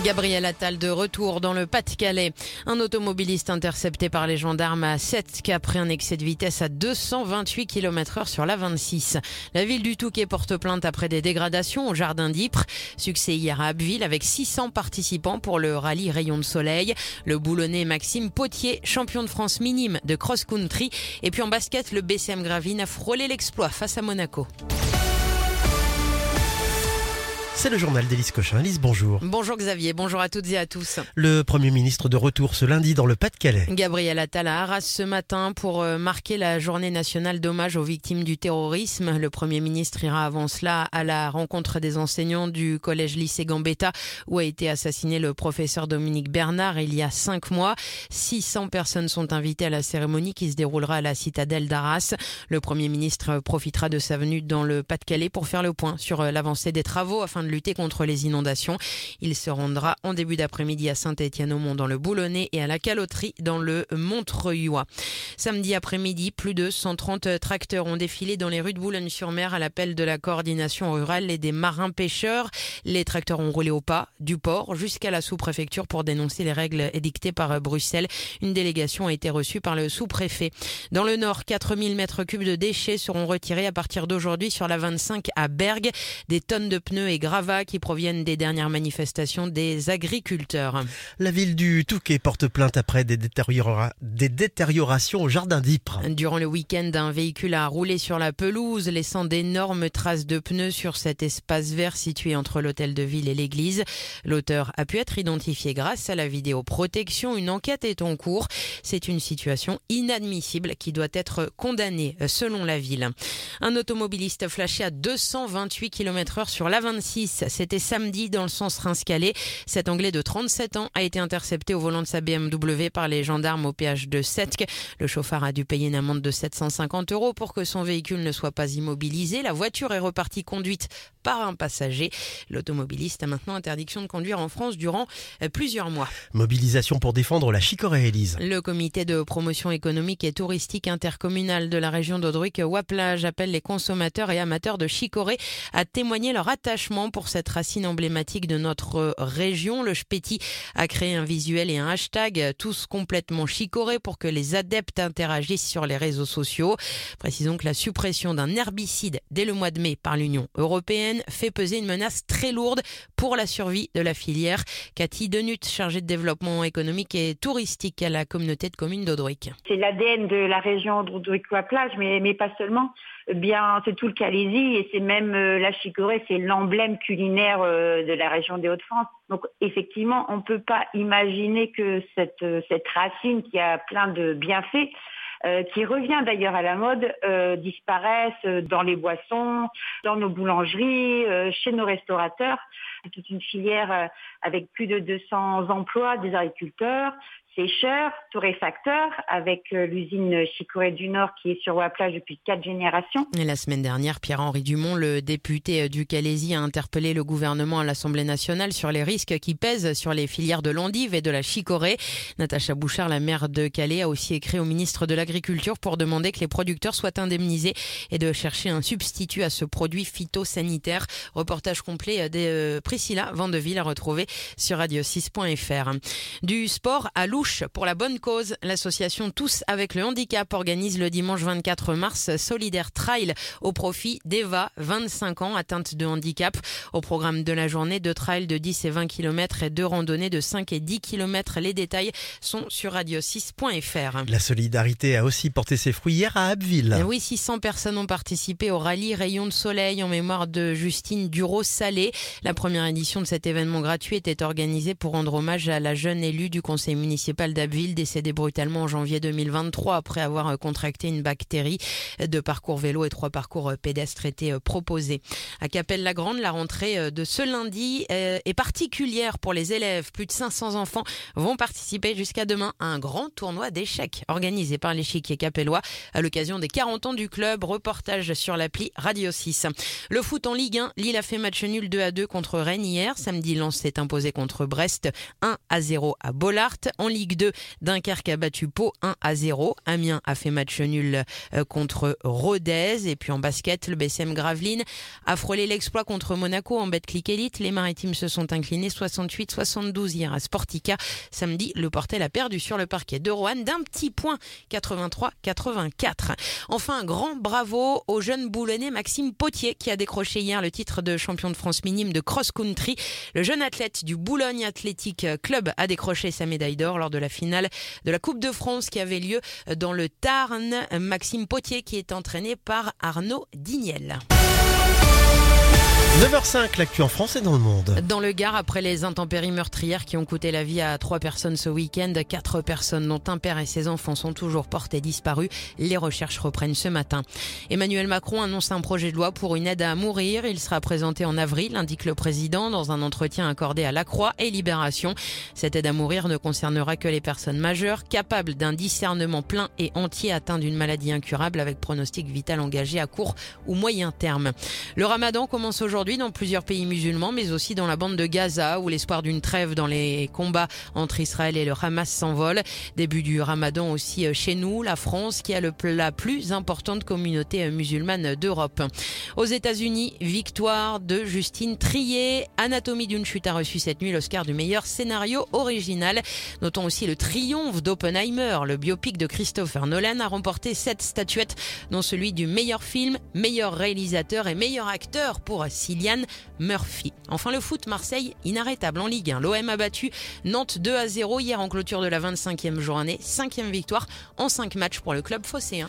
Gabriel Attal de retour dans le Pas-de-Calais. Un automobiliste intercepté par les gendarmes à Sète après un excès de vitesse à 228 km/h sur la 26. La ville du Touquet porte plainte après des dégradations au jardin d'Ypres. Succès hier à Abbeville avec 600 participants pour le rallye Rayon de Soleil. Le Boulonnais Maxime Potier, champion de France minime de cross-country. Et puis en basket, le BCM Gravelines a frôlé l'exploit face à Monaco. C'est le journal d'Élise Cochin. Élise, bonjour. Bonjour Xavier, bonjour à toutes et à tous. Le Premier ministre de retour ce lundi dans le Pas-de-Calais. Gabriel Attal à Arras ce matin pour marquer la journée nationale d'hommage aux victimes du terrorisme. Le Premier ministre ira avant cela à la rencontre des enseignants du collège-lycée Gambetta où a été assassiné le professeur Dominique Bernard il y a 5 mois. 600 personnes sont invitées à la cérémonie qui se déroulera à la citadelle d'Arras. Le Premier ministre profitera de sa venue dans le Pas-de-Calais pour faire le point sur l'avancée des travaux afin de lutter contre les inondations. Il se rendra en début d'après-midi à Saint-Étienne-au-Mont dans le Boulonnais et à la Caloterie dans le Montreuillois. Samedi après-midi, plus de 130 tracteurs ont défilé dans les rues de Boulogne-sur-Mer à l'appel de la coordination rurale et des marins-pêcheurs. Les tracteurs ont roulé au pas du port jusqu'à la sous-préfecture pour dénoncer les règles édictées par Bruxelles. Une délégation a été reçue par le sous-préfet. Dans le Nord, 4000 mètres cubes de déchets seront retirés à partir d'aujourd'hui sur la 25 à Bergues. Des tonnes de pneus et gravats qui proviennent des dernières manifestations des agriculteurs. La ville du Touquet porte plainte après des détériorations au jardin d'Ypres. Durant le week-end, un véhicule a roulé sur la pelouse, laissant d'énormes traces de pneus sur cet espace vert situé entre l'hôtel de ville et l'église. L'auteur a pu être identifié grâce à la vidéoprotection. Une enquête est en cours. C'est une situation inadmissible qui doit être condamnée selon la ville. Un automobiliste flashé à 228 km/h sur l'A26. C'était samedi dans le sens Reims-Calais. Cet Anglais de 37 ans a été intercepté au volant de sa BMW par les gendarmes au péage de Sète. Le chauffard a dû payer une amende de 750 € pour que son véhicule ne soit pas immobilisé. La voiture est repartie conduite par un passager. L'automobiliste a maintenant interdiction de conduire en France durant plusieurs mois. Mobilisation pour défendre la chicorée, Élise. Le comité de promotion économique et touristique intercommunal de la région d'Audruic-Waplage appelle les consommateurs et amateurs de chicorée à témoigner leur attachement pour cette racine emblématique de notre région. Le Spéti a créé un visuel et un hashtag tous complètement chicorés pour que les adeptes interagissent sur les réseaux sociaux. Précisons que la suppression d'un herbicide dès le mois de mai par l'Union européenne fait peser une menace très lourde pour la survie de la filière. Cathy Denut, chargée de développement économique et touristique à la communauté de communes d'Audruic. C'est l'ADN de la région d'Audruic-Waplage, mais pas seulement. Bien, c'est tout le Calaisis et c'est même la chicorée, c'est l'emblème culinaire de la région des Hauts-de-France. Donc effectivement, on ne peut pas imaginer que cette racine qui a plein de bienfaits, qui revient d'ailleurs à la mode, disparaisse dans les boissons, dans nos boulangeries, chez nos restaurateurs. C'est toute une filière avec plus de 200 emplois, des agriculteurs, sécheurs, torréfacteurs, avec l'usine Chicorée du Nord qui est sur Waplage depuis 4 générations. Et la semaine dernière, Pierre-Henri Dumont, le député du Calaisis, a interpellé le gouvernement à l'Assemblée nationale sur les risques qui pèsent sur les filières de l'endive et de la chicorée. Natacha Bouchard, la maire de Calais, a aussi écrit au ministre de l'Agriculture pour demander que les producteurs soient indemnisés et de chercher un substitut à ce produit phytosanitaire. Reportage complet de Priscilla Vandeville à retrouver sur radio6.fr. Du sport à Louche pour la bonne cause. L'association Tous avec le handicap organise le dimanche 24 mars Solidaire Trail au profit d'Eva, 25 ans, atteinte de handicap. Au programme de la journée, 2 trails de 10 et 20 km et 2 randonnées de 5 et 10 km. Les détails sont sur radio6.fr. La solidarité a aussi porté ses fruits hier à Abbeville. Oui, 600 personnes ont participé au rallye Rayon de Soleil en mémoire de Justine Duro-Salé. La première édition de cet événement gratuit était organisée pour rendre hommage à la jeune élue du conseil municipal d'Abbeville, décédée brutalement en janvier 2023 après avoir contracté une bactérie. 2 parcours vélo et 3 parcours pédestres étaient proposés. À Capelle-la-Grande, la rentrée de ce lundi est particulière pour les élèves. Plus de 500 enfants vont participer jusqu'à demain à un grand tournoi d'échecs organisé par l'échiquier capellois à l'occasion des 40 ans du club. Reportage sur l'appli Radio 6. Le foot en Ligue 1, Lille a fait match nul 2-2 contre Rennes. Rennes hier. Samedi, Lens s'est imposé contre Brest 1-0 à Bollaert. En Ligue 2, Dunkerque a battu Pau 1-0. Amiens a fait match nul contre Rodez. Et puis en basket, le BCM Gravelines a frôlé l'exploit contre Monaco en Betclic Elite. Les Maritimes se sont inclinés 68-72 hier à Sportica. Samedi, le Portel a perdu sur le parquet de Roanne d'un petit point, 83-84. Enfin, un grand bravo au jeune boulonnais Maxime Potier qui a décroché hier le titre de champion de France minime de cross-country. Le jeune athlète du Boulogne Athletic Club a décroché sa médaille d'or lors de la finale de la Coupe de France qui avait lieu dans le Tarn. Maxime Potier qui est entraîné par Arnaud Dignel. 9h05, l'actu en France et dans le monde. Dans le Gard, après les intempéries meurtrières qui ont coûté la vie à 3 personnes ce week-end, 4 personnes dont un père et ses enfants sont toujours portés disparus. Les recherches reprennent ce matin. Emmanuel Macron annonce un projet de loi pour une aide à mourir. Il sera présenté en avril, indique le président, dans un entretien accordé à La Croix et Libération. Cette aide à mourir ne concernera que les personnes majeures, capables d'un discernement plein et entier, atteintes d'une maladie incurable avec pronostic vital engagé à court ou moyen terme. Le Ramadan commence aujourd'hui dans plusieurs pays musulmans, mais aussi dans la bande de Gaza, où l'espoir d'une trêve dans les combats entre Israël et le Hamas s'envole. Début du Ramadan aussi chez nous, la France, qui a la plus importante communauté musulmane d'Europe. Aux États-Unis, victoire de Justine Triet. Anatomie d'une chute a reçu cette nuit l'Oscar du meilleur scénario original. Notons aussi le triomphe d'Oppenheimer. Le biopic de Christopher Nolan a remporté 7 statuettes, dont celui du meilleur film, meilleur réalisateur et meilleur acteur pour Cillian Murphy. Enfin le foot, Marseille inarrêtable en Ligue 1. L'OM a battu Nantes 2-0 hier en clôture de la 25e journée. 5e victoire en 5 matchs pour le club phocéen.